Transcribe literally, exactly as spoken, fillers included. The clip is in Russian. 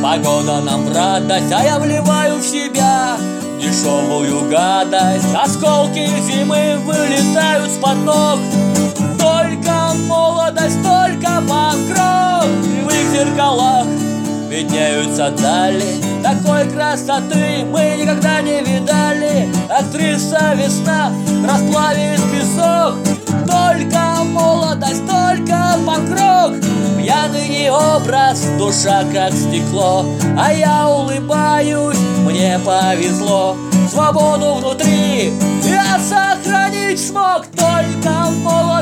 Погода нам в радость, а я вливаю в себя дешевую гадость. Осколки зимы вылетают с-под ног. Только молодость, только покров. В их зеркалах виднеются дали. Такой красоты мы никогда не видали. Актриса весна расплавит песок. Только молодость, только покров. Пьяный не образ, душа как стекло. А я улыбаюсь, мне повезло. Свободу внутри я сохранить смог. Только молодость.